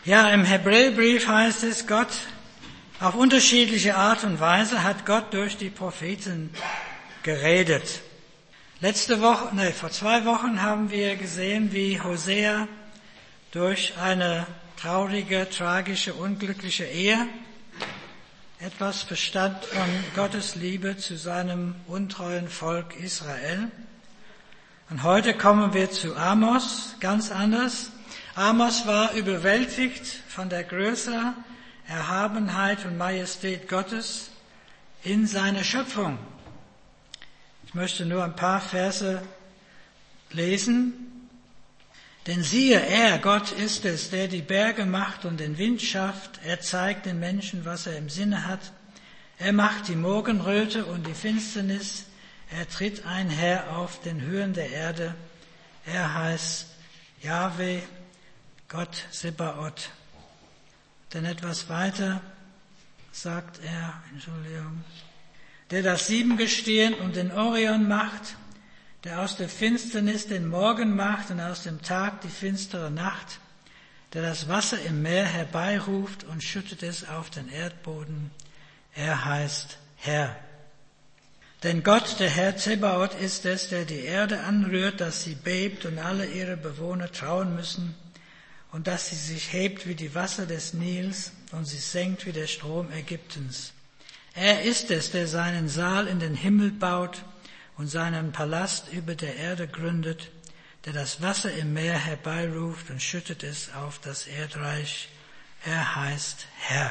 Ja, im Hebräerbrief heißt es, Gott auf unterschiedliche Art und Weise hat Gott durch die Propheten geredet. Vor 2 Wochen haben wir gesehen, wie Hosea durch eine traurige, tragische, unglückliche Ehe etwas verstand von Gottes Liebe zu seinem untreuen Volk Israel. Und heute kommen wir zu Amos, ganz anders. Amos war überwältigt von der Größe, Erhabenheit und Majestät Gottes in seiner Schöpfung. Ich möchte nur ein paar Verse lesen. Denn siehe, er, Gott ist es, der die Berge macht und den Wind schafft. Er zeigt den Menschen, was er im Sinne hat. Er macht die Morgenröte und die Finsternis. Er tritt einher auf den Höhen der Erde. Er heißt Jahwe, Gott Sebaoth. Denn etwas weiter sagt er, der das Siebengestirn und den Orion macht, der aus der Finsternis den Morgen macht und aus dem Tag die finstere Nacht, der das Wasser im Meer herbeiruft und schüttet es auf den Erdboden. Er heißt Herr. Denn Gott, der Herr Zebaoth, ist es, der die Erde anrührt, dass sie bebt und alle ihre Bewohner trauen müssen und dass sie sich hebt wie die Wasser des Nils und sie senkt wie der Strom Ägyptens. Er ist es, der seinen Saal in den Himmel baut und seinen Palast über der Erde gründet, der das Wasser im Meer herbeiruft und schüttet es auf das Erdreich. Er heißt Herr.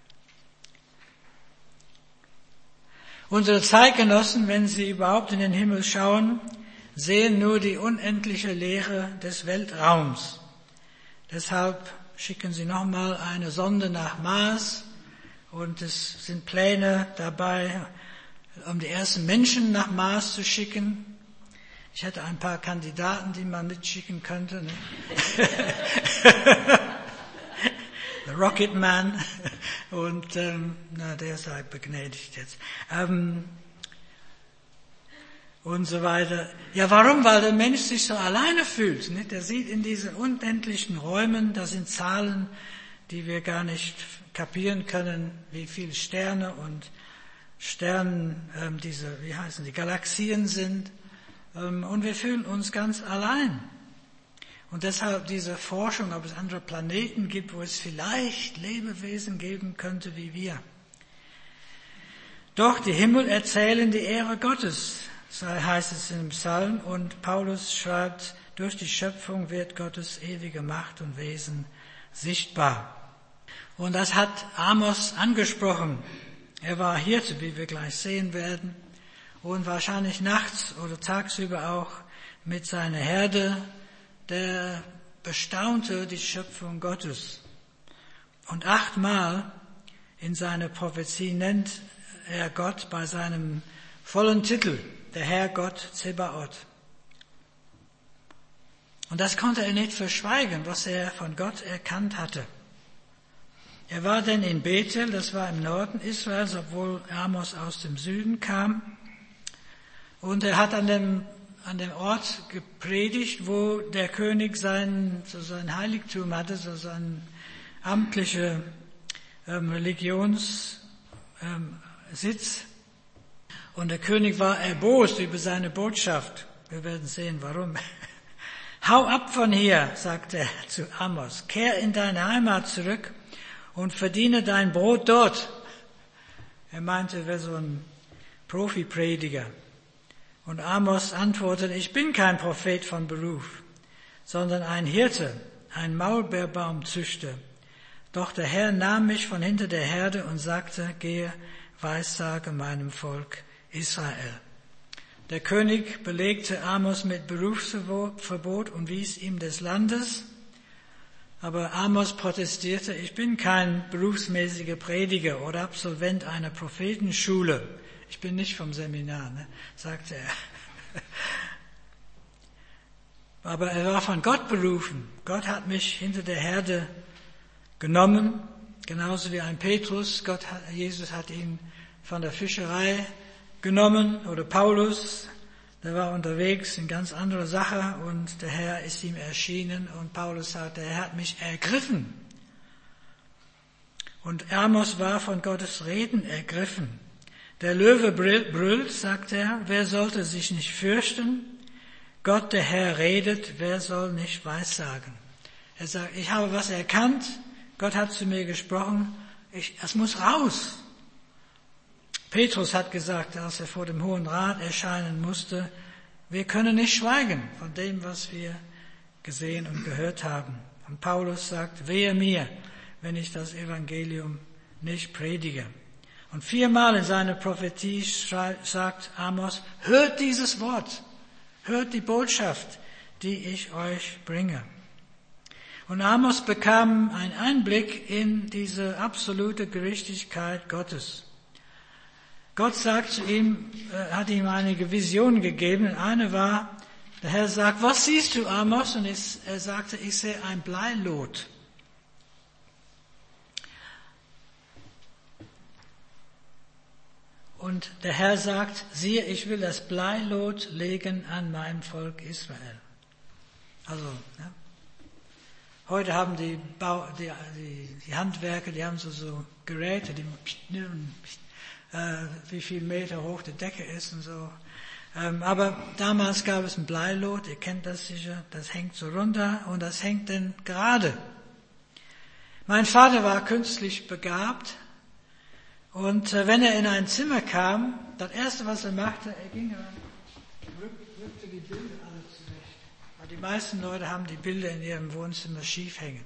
Unsere Zeitgenossen, wenn sie überhaupt in den Himmel schauen, sehen nur die unendliche Leere des Weltraums. Deshalb schicken sie nochmal eine Sonde nach Mars und es sind Pläne dabei, um die ersten Menschen nach Mars zu schicken. Ich hätte ein paar Kandidaten, die man mitschicken könnte. Ne? The Rocket Man und der sei begnädigt jetzt. Und so weiter. Ja, warum? Weil der Mensch sich so alleine fühlt. Nicht? Er sieht in diesen unendlichen Räumen, da sind Zahlen, die wir gar nicht kapieren können, wie viele Sterne und Sternen die Galaxien sind. Und wir fühlen uns ganz allein. Und deshalb diese Forschung, ob es andere Planeten gibt, wo es vielleicht Lebewesen geben könnte wie wir. Doch die Himmel erzählen die Ehre Gottes, so heißt es im Psalm. Und Paulus schreibt, durch die Schöpfung wird Gottes ewige Macht und Wesen sichtbar. Und das hat Amos angesprochen. Er war Hirte, wie wir gleich sehen werden. Und wahrscheinlich nachts oder tagsüber auch mit seiner Herde, der bestaunte die Schöpfung Gottes. Und 8-mal in seiner Prophezie nennt er Gott bei seinem vollen Titel, der Herr Gott Zebaoth. Und das konnte er nicht verschweigen, was er von Gott erkannt hatte. Er war denn in Bethel, das war im Norden Israels, obwohl Amos aus dem Süden kam. Und er hat an dem Ort gepredigt, wo der König sein Heiligtum hatte, so sein amtlicher Religionssitz. Und der König war erbost über seine Botschaft. Wir werden sehen, warum. Hau ab von hier, sagte er zu Amos. Kehr in deine Heimat zurück und verdiene dein Brot dort. Er meinte, er wäre so ein Profi-Prediger. Und Amos antwortete, ich bin kein Prophet von Beruf, sondern ein Hirte, ein Maulbeerbaumzüchter. Doch der Herr nahm mich von hinter der Herde und sagte, gehe, weissage meinem Volk Israel. Der König belegte Amos mit Berufsverbot und wies ihm des Landes. Aber Amos protestierte, ich bin kein berufsmäßiger Prediger oder Absolvent einer Prophetenschule. Ich bin nicht vom Seminar, sagte er. Aber er war von Gott berufen. Gott hat mich hinter der Herde genommen, genauso wie ein Petrus. Jesus hat ihn von der Fischerei genommen, oder Paulus, der war unterwegs in ganz anderer Sache und der Herr ist ihm erschienen und Paulus sagt, der Herr hat mich ergriffen Und Amos war von Gottes Reden ergriffen. Der Löwe brüllt, sagt er, wer sollte sich nicht fürchten? Gott, der Herr, redet, wer soll nicht weissagen? Er sagt, ich habe was erkannt, Gott hat zu mir gesprochen, es muss raus. Petrus hat gesagt, als er vor dem Hohen Rat erscheinen musste, wir können nicht schweigen von dem, was wir gesehen und gehört haben. Und Paulus sagt, wehe mir, wenn ich das Evangelium nicht predige. Und 4-mal in seiner Prophetie sagt Amos, hört dieses Wort, hört die Botschaft, die ich euch bringe. Und Amos bekam einen Einblick in diese absolute Gerechtigkeit Gottes. Gott sagt zu ihm, hat ihm einige Visionen gegeben. Und eine war, der Herr sagt, was siehst du, Amos? Und er sagte, ich sehe ein Bleilot. Und der Herr sagt, siehe, ich will das Bleilot legen an meinem Volk Israel. Also, ja. Heute haben die Handwerker, die haben so Geräte, die wie viel Meter hoch die Decke ist und so. Aber damals gab es ein Bleilot, ihr kennt das sicher, das hängt so runter und das hängt dann gerade. Mein Vater war künstlich begabt und wenn er in ein Zimmer kam, das erste, was er machte, er ging und rückte die Bilder alle zurecht. Weil die meisten Leute haben die Bilder in ihrem Wohnzimmer schief hängen.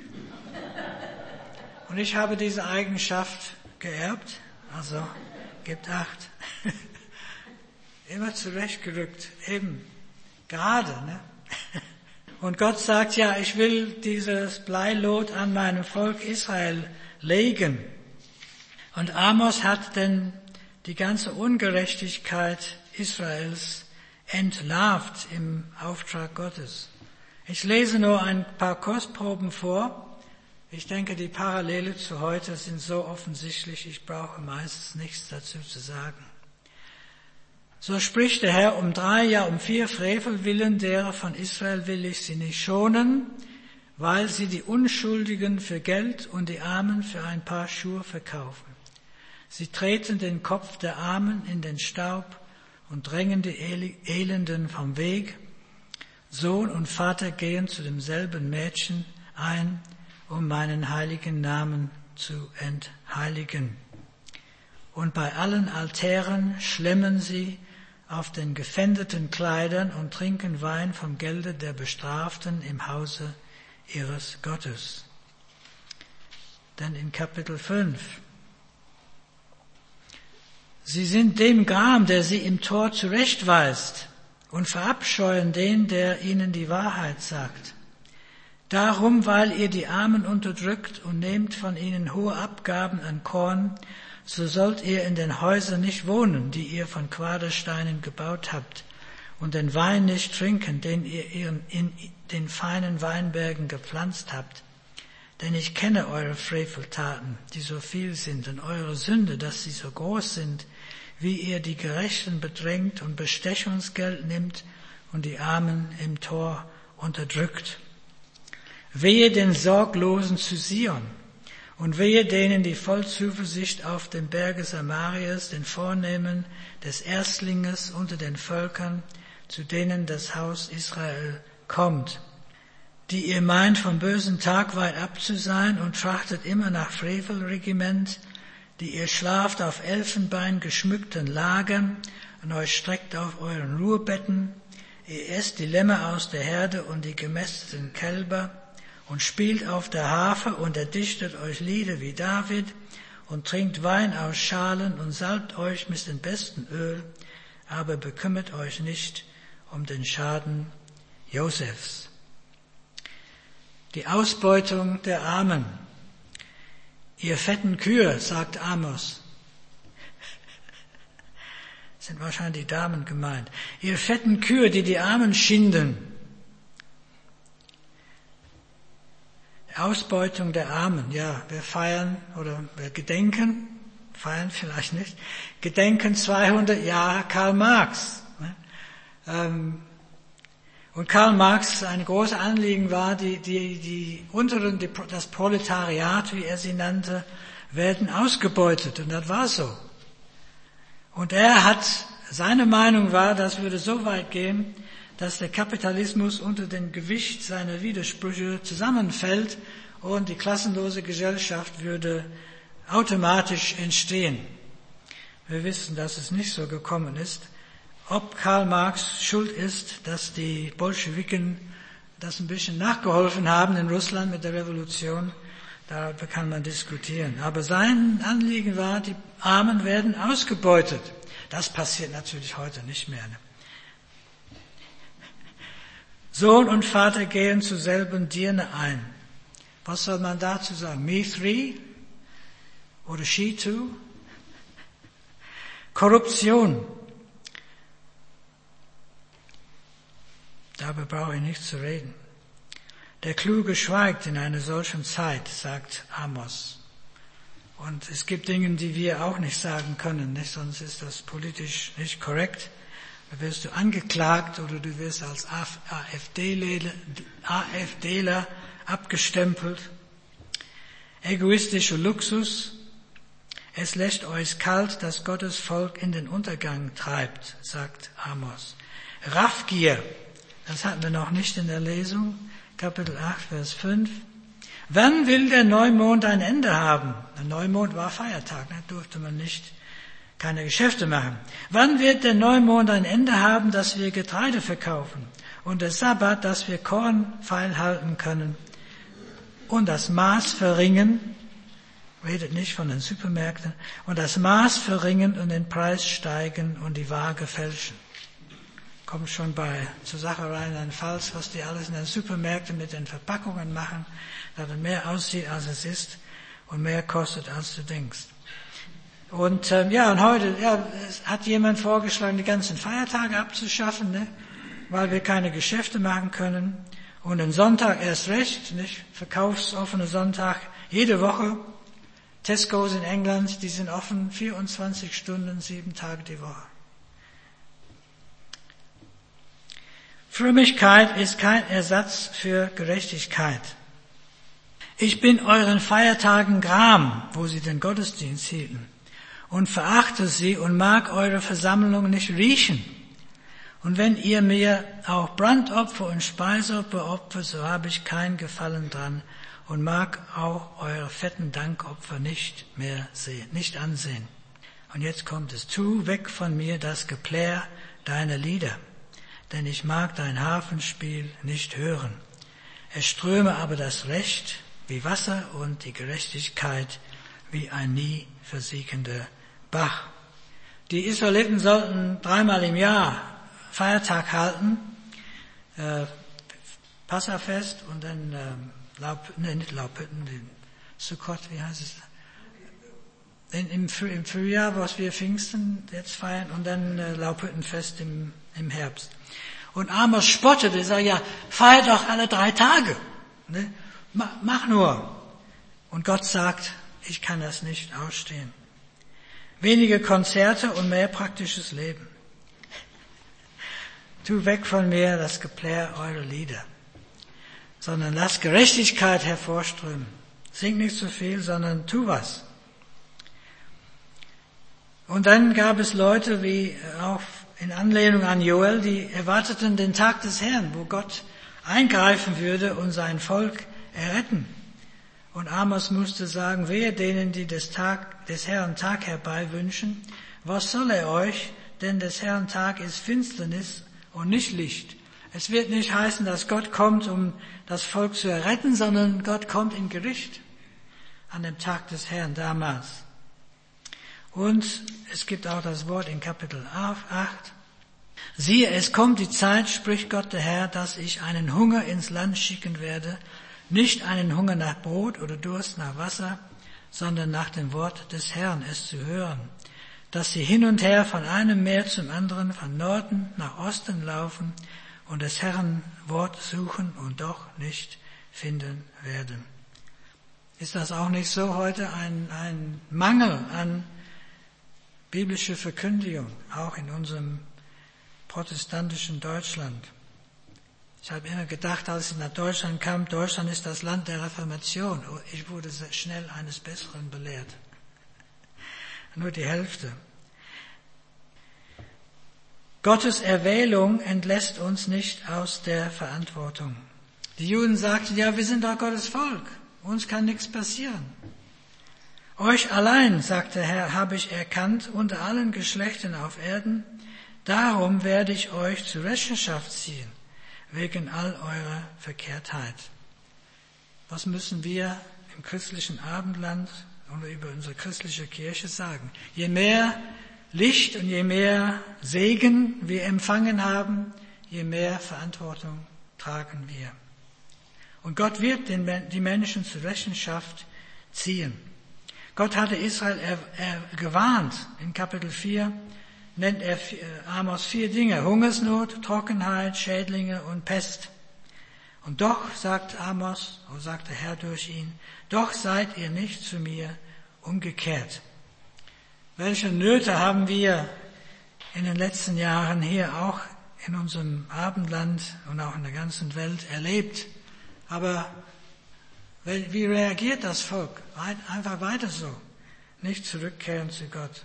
Und ich habe diese Eigenschaft geerbt. Also, gebt Acht. Immer zurechtgerückt, eben, gerade, ne? Und Gott sagt, ja, ich will dieses Bleilot an meinem Volk Israel legen. Und Amos hat denn die ganze Ungerechtigkeit Israels entlarvt im Auftrag Gottes. Ich lese nur ein paar Kostproben vor. Ich denke, die Parallele zu heute sind so offensichtlich, ich brauche meistens nichts dazu zu sagen. So spricht der Herr, um 3, ja um 4 Frevel willen derer von Israel will ich sie nicht schonen, weil sie die Unschuldigen für Geld und die Armen für ein paar Schuhe verkaufen. Sie treten den Kopf der Armen in den Staub und drängen die Elenden vom Weg. Sohn und Vater gehen zu demselben Mädchen ein, um meinen heiligen Namen zu entheiligen. Und bei allen Altären schlemmen sie auf den gefändeten Kleidern und trinken Wein vom Gelde der Bestraften im Hause ihres Gottes. Dann in Kapitel 5. Sie sind dem Gram, der sie im Tor zurechtweist, und verabscheuen den, der ihnen die Wahrheit sagt. Darum, weil ihr die Armen unterdrückt und nehmt von ihnen hohe Abgaben an Korn, so sollt ihr in den Häusern nicht wohnen, die ihr von Quadersteinen gebaut habt, und den Wein nicht trinken, den ihr in den feinen Weinbergen gepflanzt habt. Denn ich kenne eure Freveltaten, die so viel sind, und eure Sünde, dass sie so groß sind, wie ihr die Gerechten bedrängt und Bestechungsgeld nimmt und die Armen im Tor unterdrückt. Wehe den Sorglosen zu Sion und wehe denen, die voll Zuversicht auf dem Berge Samarias, den Vornehmen des Erstlinges unter den Völkern, zu denen das Haus Israel kommt, die ihr meint, vom bösen Tag weit ab zu sein und trachtet immer nach Frevelregiment, die ihr schlaft auf Elfenbein geschmückten Lagern und euch streckt auf euren Ruhebetten, ihr esst die Lämmer aus der Herde und die gemästeten Kälber und spielt auf der Harfe und erdichtet euch Lieder wie David und trinkt Wein aus Schalen und salbt euch mit dem besten Öl, aber bekümmert euch nicht um den Schaden Josefs. Die Ausbeutung der Armen. Ihr fetten Kühe, sagt Amos. Sind wahrscheinlich die Damen gemeint. Ihr fetten Kühe, die die Armen schinden. Ausbeutung der Armen, ja, wir feiern oder wir gedenken, feiern vielleicht nicht, gedenken 200 Jahre Karl Marx. Und Und Karl Marx, ein großes Anliegen war, die Unteren, das Proletariat, wie er sie nannte, werden ausgebeutet. Und das war so. Und seine Meinung war, das würde so weit gehen, dass der Kapitalismus unter dem Gewicht seiner Widersprüche zusammenfällt und die klassenlose Gesellschaft würde automatisch entstehen. Wir wissen, dass es nicht so gekommen ist. Ob Karl Marx schuld ist, dass die Bolschewiken das ein bisschen nachgeholfen haben in Russland mit der Revolution, darüber kann man diskutieren. Aber sein Anliegen war, die Armen werden ausgebeutet. Das passiert natürlich heute nicht mehr. Sohn und Vater gehen zur selben Dirne ein. Was soll man dazu sagen? Me three? Oder she too? Korruption. Darüber brauche ich nicht zu reden. Der Kluge schweigt in einer solchen Zeit, sagt Amos. Und es gibt Dinge, die wir auch nicht sagen können, nicht? Sonst ist das politisch nicht korrekt. Da wirst du angeklagt oder du wirst als AfDler abgestempelt. Egoistischer Luxus. Es lässt euch kalt, dass Gottes Volk in den Untergang treibt, sagt Amos. Raffgier. Das hatten wir noch nicht in der Lesung. Kapitel 8, Vers 5. Wann will der Neumond ein Ende haben? Der Neumond war Feiertag, da durfte man keine Geschäfte machen. Wann wird der Neumond ein Ende haben, dass wir Getreide verkaufen? Und der Sabbat, dass wir Korn feilhalten können? Und das Maß verringern, redet nicht von den Supermärkten, und das Maß verringern und den Preis steigen und die Waage fälschen. Kommt schon zur Sache rein, ein Falls, was die alles in den Supermärkten mit den Verpackungen machen, dass es mehr aussieht, als es ist und mehr kostet, als du denkst. Und und heute hat jemand vorgeschlagen, die ganzen Feiertage abzuschaffen, ne? Weil wir keine Geschäfte machen können. Und den Sonntag erst recht, nicht? Verkaufsoffene Sonntag jede Woche. Tesco's in England, die sind offen 24 Stunden, 7 Tage die Woche. Frömmigkeit ist kein Ersatz für Gerechtigkeit. Ich bin euren Feiertagen gram, wo sie den Gottesdienst hielten, und verachte sie und mag eure Versammlung nicht riechen. Und wenn ihr mir auch Brandopfer und Speisopfer opfert, so habe ich kein Gefallen dran und mag auch eure fetten Dankopfer nicht ansehen. Und jetzt kommt es: Tu weg von mir das Geplär deiner Lieder, denn ich mag dein Harfenspiel nicht hören. Es ströme aber das Recht wie Wasser und die Gerechtigkeit wie ein nie versiegender Bach. Die Israeliten sollten 3-mal im Jahr Feiertag halten, Passafest und dann nicht Laubhütten, den Sukkot, wie heißt es? Im Frühjahr, was wir Pfingsten jetzt feiern, und dann Laubhüttenfest im Herbst. Und Amos spottete, er sagt, ja, feiert doch alle 3 Tage. Ne? Mach nur. Und Gott sagt, ich kann das nicht ausstehen. Wenige Konzerte und mehr praktisches Leben. Tu weg von mir das Geplär eurer Lieder, sondern lass Gerechtigkeit hervorströmen. Sing nicht zu viel, sondern tu was. Und dann gab es Leute, wie auch in Anlehnung an Joel, die erwarteten den Tag des Herrn, wo Gott eingreifen würde und sein Volk erretten. Und Amos musste sagen, wehe denen, die des Herrn Tag herbei wünschen. Was soll er euch? Denn des Herrn Tag ist Finsternis und nicht Licht. Es wird nicht heißen, dass Gott kommt, um das Volk zu erretten, sondern Gott kommt in Gericht an dem Tag des Herrn damals. Und es gibt auch das Wort in Kapitel 8. Siehe, es kommt die Zeit, spricht Gott der Herr, dass ich einen Hunger ins Land schicken werde, nicht einen Hunger nach Brot oder Durst nach Wasser, sondern nach dem Wort des Herrn, es zu hören, dass sie hin und her von einem Meer zum anderen, von Norden nach Osten laufen und des Herrn Wort suchen und doch nicht finden werden. Ist das auch nicht so heute ein Mangel an biblische Verkündigung, auch in unserem protestantischen Deutschland? Ich habe immer gedacht, als ich nach Deutschland kam, Deutschland ist das Land der Reformation. Ich wurde sehr schnell eines Besseren belehrt. Nur die Hälfte. Gottes Erwählung entlässt uns nicht aus der Verantwortung. Die Juden sagten, ja, wir sind doch Gottes Volk. Uns kann nichts passieren. Euch allein, sagt der Herr, habe ich erkannt unter allen Geschlechtern auf Erden. Darum werde ich euch zur Rechenschaft ziehen, wegen all eurer Verkehrtheit. Was müssen wir im christlichen Abendland oder über unsere christliche Kirche sagen? Je mehr Licht und je mehr Segen wir empfangen haben, je mehr Verantwortung tragen wir. Und Gott wird die Menschen zur Rechenschaft ziehen. Gott hatte Israel gewarnt. In Kapitel 4 nennt er Amos 4 Dinge: Hungersnot, Trockenheit, Schädlinge und Pest. Und doch, sagt Amos, oder sagt der Herr durch ihn, doch seid ihr nicht zu mir umgekehrt. Welche Nöte haben wir in den letzten Jahren hier auch in unserem Abendland und auch in der ganzen Welt erlebt? Aber wie reagiert das Volk? Einfach weiter so, nicht zurückkehren zu Gott.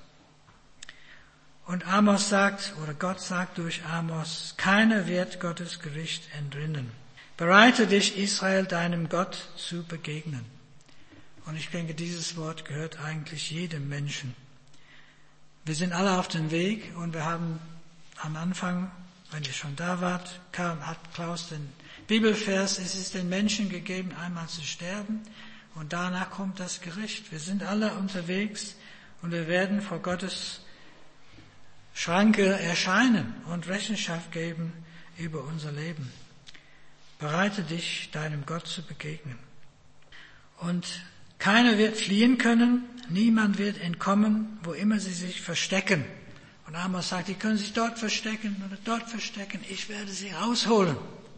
Und Amos sagt, oder Gott sagt durch Amos, keiner wird Gottes Gericht entrinnen. Bereite dich, Israel, deinem Gott zu begegnen. Und ich denke, dieses Wort gehört eigentlich jedem Menschen. Wir sind alle auf dem Weg und wir haben am Anfang, wenn ihr schon da wart, hat Klaus den Bibelvers, es ist den Menschen gegeben, einmal zu sterben und danach kommt das Gericht. Wir sind alle unterwegs und wir werden vor Gottes Schranke erscheinen und Rechenschaft geben über unser Leben. Bereite dich, deinem Gott zu begegnen. Und keiner wird fliehen können, niemand wird entkommen, wo immer sie sich verstecken. Und Amos sagt, die können sich dort verstecken oder dort verstecken, ich werde sie rausholen.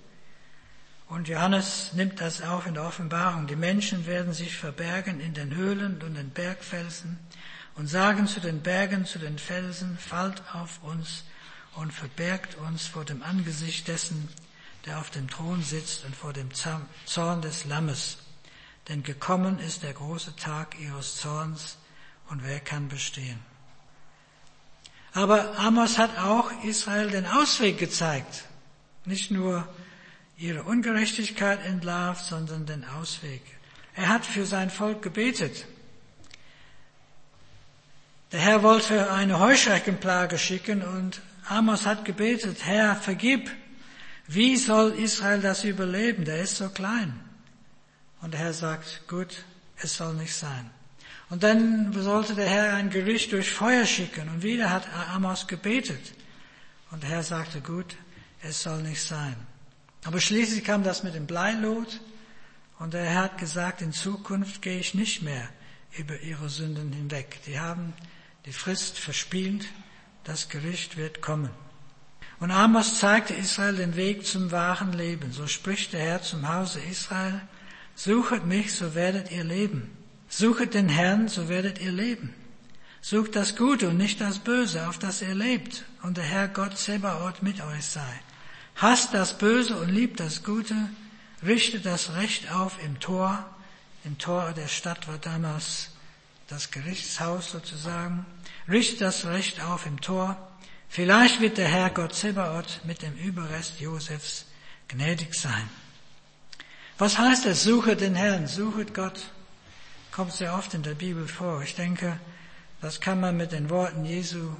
Und Johannes nimmt das auf in der Offenbarung. Die Menschen werden sich verbergen in den Höhlen und den Bergfelsen und sagen zu den Bergen, zu den Felsen, fallt auf uns und verbergt uns vor dem Angesicht dessen, der auf dem Thron sitzt und vor dem Zorn des Lammes. Denn gekommen ist der große Tag ihres Zorns und wer kann bestehen? Aber Amos hat auch Israel den Ausweg gezeigt. Nicht nur ihre Ungerechtigkeit entlarvt, sondern den Ausweg. Er hat für sein Volk gebetet. Der Herr wollte eine Heuschreckenplage schicken und Amos hat gebetet, Herr, vergib. Wie soll Israel das überleben? Der ist so klein. Und der Herr sagt, gut, es soll nicht sein. Und dann sollte der Herr ein Gericht durch Feuer schicken. Und wieder hat Amos gebetet. Und der Herr sagte, gut, es soll nicht sein. Aber schließlich kam das mit dem Bleilot. Und der Herr hat gesagt, in Zukunft gehe ich nicht mehr über ihre Sünden hinweg. Die haben die Frist verspielt. Das Gericht wird kommen. Und Amos zeigte Israel den Weg zum wahren Leben. So spricht der Herr zum Hause Israel, suchet mich, so werdet ihr leben. Suchet den Herrn, so werdet ihr leben. Sucht das Gute und nicht das Böse, auf das ihr lebt, und der Herr Gott Zebaoth mit euch sei. Hasst das Böse und liebt das Gute, richtet das Recht auf im Tor. Im Tor der Stadt war damals das Gerichtshaus sozusagen. Richtet das Recht auf im Tor. Vielleicht wird der Herr Gott Zebaoth mit dem Überrest Josefs gnädig sein. Was heißt es? Suche den Herrn, suchet Gott. Kommt sehr oft in der Bibel vor. Ich denke, das kann man mit den Worten Jesu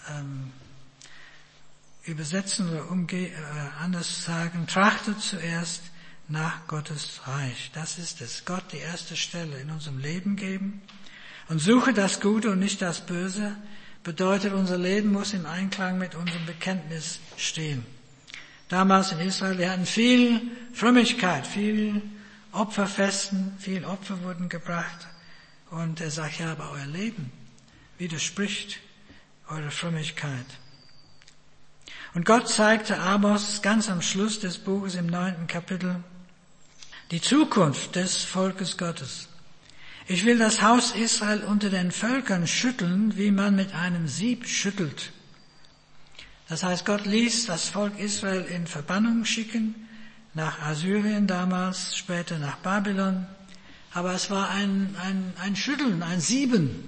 übersetzen oder anders sagen. Trachtet zuerst nach Gottes Reich. Das ist es. Gott die erste Stelle in unserem Leben geben. Und suche das Gute und nicht das Böse. Bedeutet, unser Leben muss im Einklang mit unserem Bekenntnis stehen. Damals in Israel, die hatten viel Frömmigkeit, viel Opferfesten, viel Opfer wurden gebracht. Und er sagt, ja, aber euer Leben widerspricht eurer Frömmigkeit. Und Gott zeigte Amos ganz am Schluss des Buches im 9. Kapitel die Zukunft des Volkes Gottes. Ich will das Haus Israel unter den Völkern schütteln, wie man mit einem Sieb schüttelt. Das heißt, Gott ließ das Volk Israel in Verbannung schicken. nach Assyrien damals, später nach Babylon. Aber es war ein Schütteln, ein Sieben.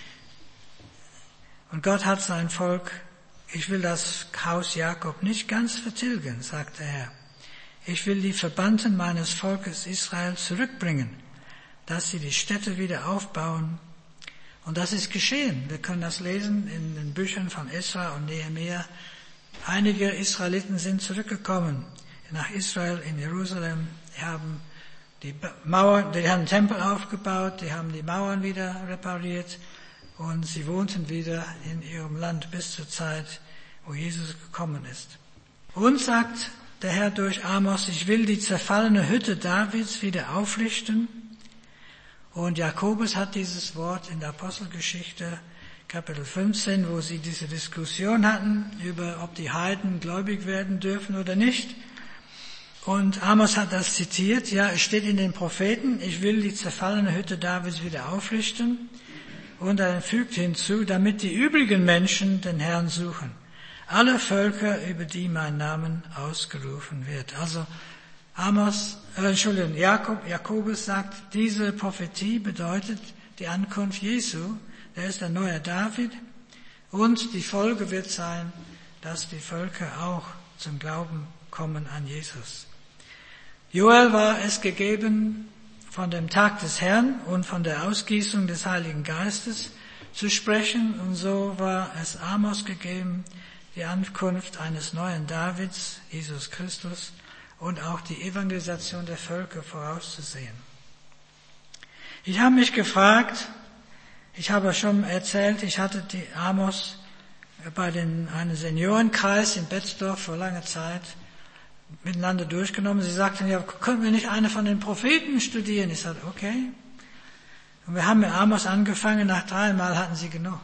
Und Gott hat sein Volk, ich will das Haus Jakob nicht ganz vertilgen, sagt der Herr. Ich will die Verbannten meines Volkes Israel zurückbringen, dass sie die Städte wieder aufbauen. Und das ist geschehen. Wir können das lesen in den Büchern von Esra und Nehemia. Einige Israeliten sind zurückgekommen nach Israel in Jerusalem. Die haben den Tempel aufgebaut, die haben die Mauern wieder repariert und sie wohnten wieder in ihrem Land bis zur Zeit, wo Jesus gekommen ist. Und sagt der Herr durch Amos, ich will die zerfallene Hütte Davids wieder aufrichten. Und Jakobus hat dieses Wort in der Apostelgeschichte, Kapitel 15, wo sie diese Diskussion hatten über, ob die Heiden gläubig werden dürfen oder nicht. Und Amos hat das zitiert, ja, es steht in den Propheten, ich will die zerfallene Hütte Davids wieder aufrichten. Und er fügt hinzu, damit die übrigen Menschen den Herrn suchen. Alle Völker, über die mein Name ausgerufen wird. Also Jakobus sagt, diese Prophetie bedeutet die Ankunft Jesu. Der ist der neue David. Und die Folge wird sein, dass die Völker auch zum Glauben kommen an Jesus. Joel war es gegeben, von dem Tag des Herrn und von der Ausgießung des Heiligen Geistes zu sprechen. Und so war es Amos gegeben, die Ankunft eines neuen Davids, Jesus Christus, und auch die Evangelisation der Völker vorauszusehen. Ich habe mich gefragt, ich habe schon erzählt, ich hatte die Amos bei einem Seniorenkreis in Betzdorf vor langer Zeit miteinander durchgenommen. Sie sagten, ja, können wir nicht eine von den Propheten studieren? Ich sagte, okay. Und wir haben mit Amos angefangen, nach 3 Mal hatten sie genug.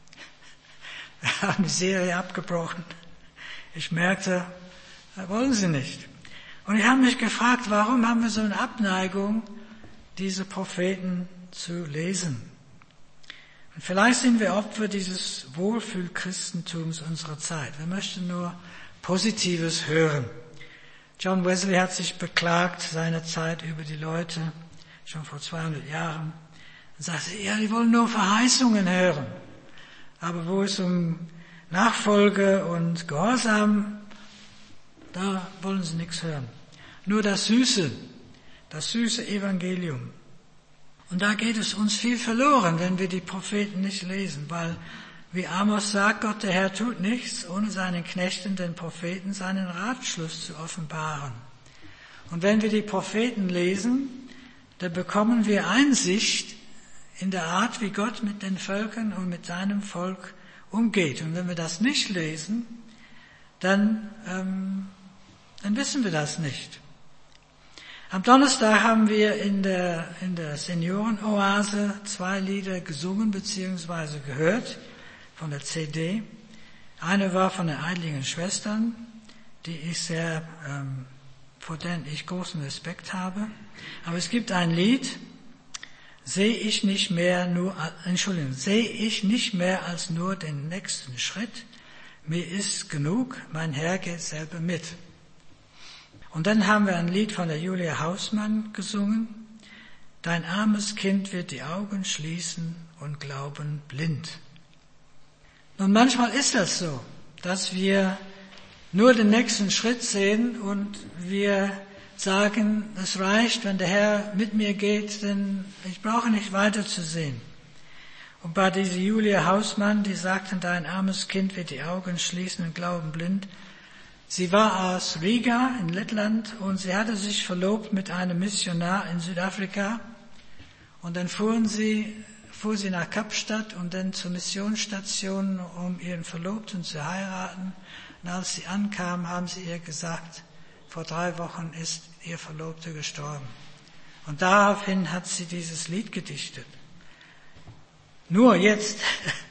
Wir haben die Serie abgebrochen. Ich merkte, das wollen sie nicht. Und ich habe mich gefragt, warum haben wir so eine Abneigung, diese Propheten zu lesen? Und vielleicht sind wir Opfer dieses Wohlfühlchristentums unserer Zeit. Wir möchten nur Positives hören. John Wesley hat sich beklagt seinerzeit über die Leute, schon vor 200 Jahren, und sagte, ja, die wollen nur Verheißungen hören. Aber wo es um Nachfolge und Gehorsam, da wollen sie nichts hören. Nur das süße Evangelium. Und da geht es uns viel verloren, wenn wir die Propheten nicht lesen, weil, wie Amos sagt, Gott der Herr tut nichts, ohne seinen Knechten, den Propheten, seinen Ratschluss zu offenbaren. Und wenn wir die Propheten lesen, dann bekommen wir Einsicht in der Art, wie Gott mit den Völkern und mit seinem Volk umgeht. Und wenn wir das nicht lesen, dann wissen wir das nicht. Am Donnerstag haben wir in der Seniorenoase 2 Lieder gesungen bzw. gehört von der CD. Eine war von den Eidlingen Schwestern, vor denen ich großen Respekt habe. Aber es gibt ein Lied, sehe ich nicht mehr als nur den nächsten Schritt. Mir ist genug, mein Herr geht selber mit. Und dann haben wir ein Lied von der Julia Hausmann gesungen. Dein armes Kind wird die Augen schließen und glauben blind. Nun, manchmal ist das so, dass wir nur den nächsten Schritt sehen und wir sagen, es reicht, wenn der Herr mit mir geht, denn ich brauche nicht weiter zu sehen. Und bei dieser Julia Hausmann, die sagten, dein armes Kind wird die Augen schließen und glauben blind. Sie war aus Riga in Lettland und sie hatte sich verlobt mit einem Missionar in Südafrika. Und dann fuhr sie nach Kapstadt und dann zur Missionsstation, um ihren Verlobten zu heiraten. Und als sie ankam, haben sie ihr gesagt, vor 3 Wochen ist ihr Verlobter gestorben. Und daraufhin hat sie dieses Lied gedichtet. Nur jetzt,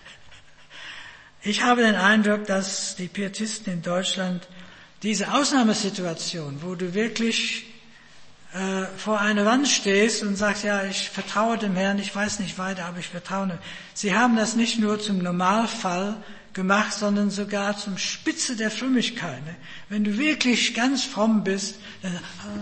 ich habe den Eindruck, dass die Pietisten in Deutschland diese Ausnahmesituation, wo du wirklich vor einer Wand stehst und sagst, ja, ich vertraue dem Herrn, ich weiß nicht weiter, aber ich vertraue ihm. Sie haben das nicht nur zum Normalfall gemacht, sondern sogar zum Spitze der Frömmigkeit. Ne? Wenn du wirklich ganz fromm bist, dann,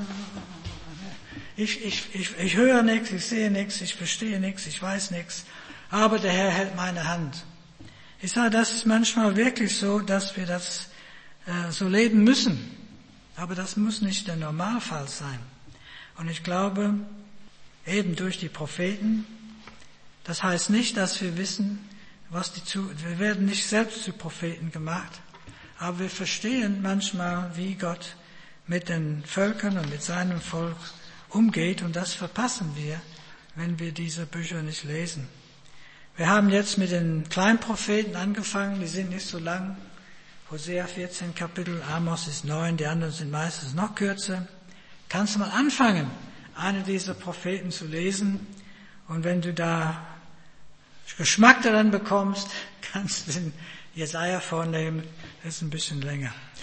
ich höre nichts, ich sehe nichts, ich verstehe nichts, ich weiß nichts, aber der Herr hält meine Hand. Ich sage, das ist manchmal wirklich so, dass wir das so leben müssen. Aber das muss nicht der Normalfall sein. Und ich glaube, eben durch die Propheten, das heißt nicht, dass wir wissen, wir werden nicht selbst zu Propheten gemacht, aber wir verstehen manchmal, wie Gott mit den Völkern und mit seinem Volk umgeht, und das verpassen wir, wenn wir diese Bücher nicht lesen. Wir haben jetzt mit den Kleinpropheten angefangen, die sind nicht so lang. Hosea 14 Kapitel, Amos ist 9, die anderen sind meistens noch kürzer. Kannst du mal anfangen, eine dieser Propheten zu lesen, und wenn du da Geschmack daran bekommst, kannst du den Jesaja vornehmen, das ist ein bisschen länger.